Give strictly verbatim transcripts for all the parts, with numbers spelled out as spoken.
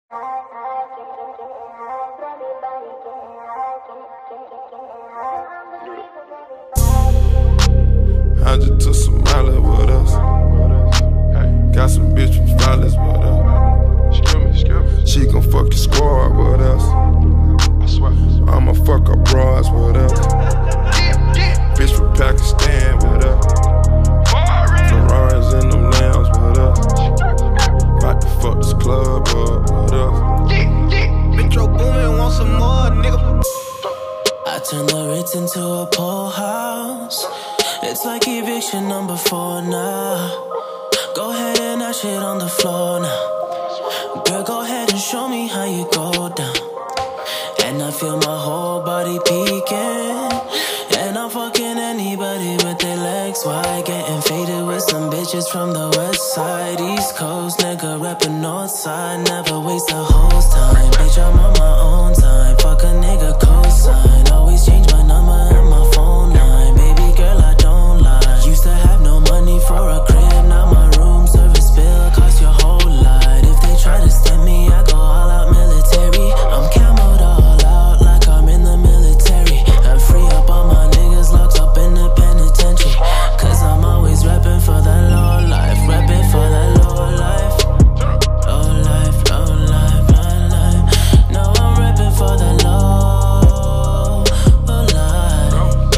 I just took some mileage with us. Got some bitch from Flawless with us. She gon' fuck your squad with us. I'ma fuck her bras with us. Bitch from Pakistan with us. Ferraris in them lambs with us. About to fuck this club up with us. Metro Boomin, want some more, nigga. I turn the Ritz into a pool house. It's like eviction number four now. Go ahead and dash it on the floor now. Girl, go ahead and show me how you go down. And I feel my whole body peeking. And I'm fucking anybody with their legs wide. Getting faded with some bitches from the west side. East Coast, nigga rapping north side. Never waste a host time. Bitch, I'm on my own time. Fuck a nigga cosign. Always change my number and my phone line. Baby girl, I don't lie. Used to have no money for a crib. Now my room service bill cost your whole lot. If they try to stem me, I go all out military. I'm camoed all out like I'm in the military. And free up all my niggas locked up in the penitentiary. Cause I'm always reppin' for that low life. Reppin' for that low life. Low life, low life, low life. No, I'm reppin' for that low, low life.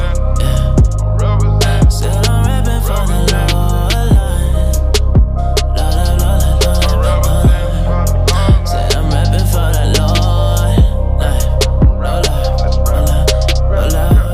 Yeah. Said I'm reppin' for the low life. Low life, low life, low life, low life. Said I'm reppin' for the low life. Low life, low life, low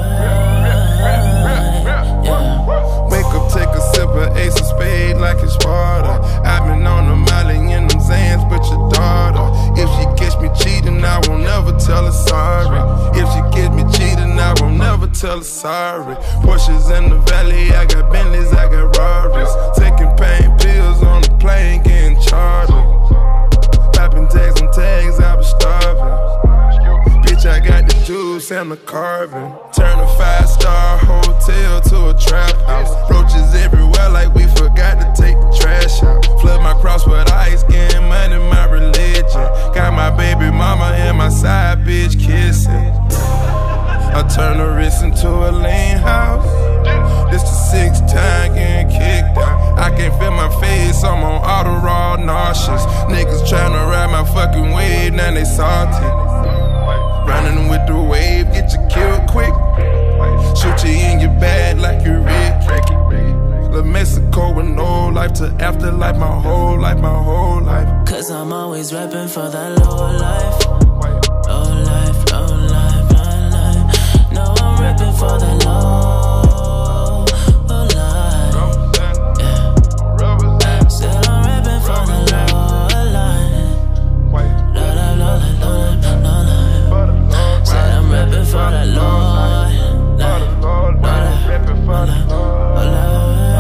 life. Yeah. Wake up, take a sip of Ace of Spade like it's water. I've been on the Molly in them Zans, but your daughter. If she catch me cheating, I won't never tell her sorry. If she catch me cheating, I won't never tell her sorry. Porsches in the valley, I got Bentleys, I got Rarries. Taking pain pills on the plane, getting charged. Popping tags on tags, I was starving. Bitch, I got the juice and the carving. Turn a five-star hotel to a trap house. Roaches everywhere like we forgot to take the trash out. Flood my cross with ice, getting money, my religion. Got my baby mama and my side bitch kissing. I turn the wrist into a lean house. This the sixth time getting kicked out. I can't feel my face, I'm on Adderall, nauseous. Niggas tryna ride my fucking wave, now they salty. Running with the wave, get you killed quick. Shoot you in your bag like you're Rick. La Mexico with no life to afterlife, my whole life, my whole life. Cause I'm always reppin' for that low life. Low life, low life, low life. No, I'm reppin' for that low, low life. Yeah. Said I'm reppin' for the low life. Low life, low life, low life, low life. Said I'm reppin' for that low life. Low life, low life, low life.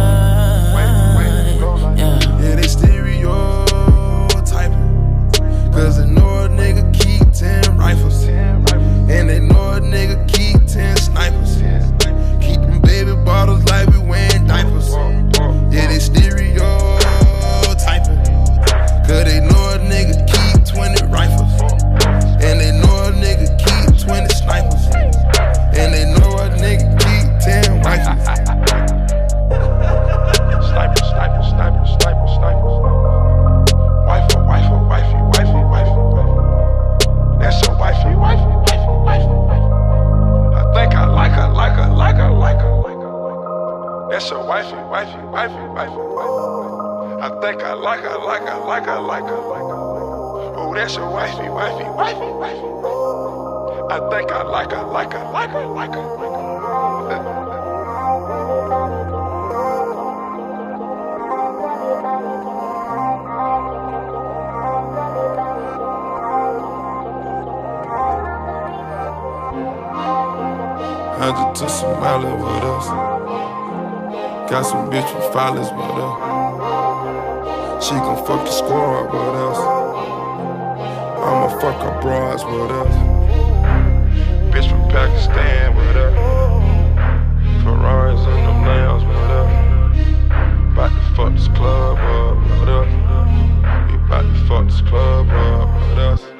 Yeah, they stereotyping. Cause they know a nigga keep ten rifles. And they know a nigga keep ten snipers. Keep them baby bottles like we wearing diapers. Yeah, they stereotyping. Cause they know a nigga keep twenty rifles. And they know a nigga keep twenty snipers. And they know a nigga keep ten rifles. Sniper, sniper, sniper, sniper, sniper. Wifey, wifey, wifey, wifey, wifey. That's your wifey, wifey, wifey, wifey. I think I like her, like her, like her, like her, like her. That's your wifey, wifey, wifey, wifey, wifey. I think I like her, like her, like her, like her, like her. Oh, that's your wifey, wifey, wifey, wifey. I think I like her, like her, like her, like her, like her. I just took some mileage with us. Got some bitch from Flawless with us. She gon' fuck your squad with us. I'ma fuck her bras with us. Bitch from Pakistan with us. Ferraris in them lambs with us. About to fuck this club up with us. We about to fuck this club up with us.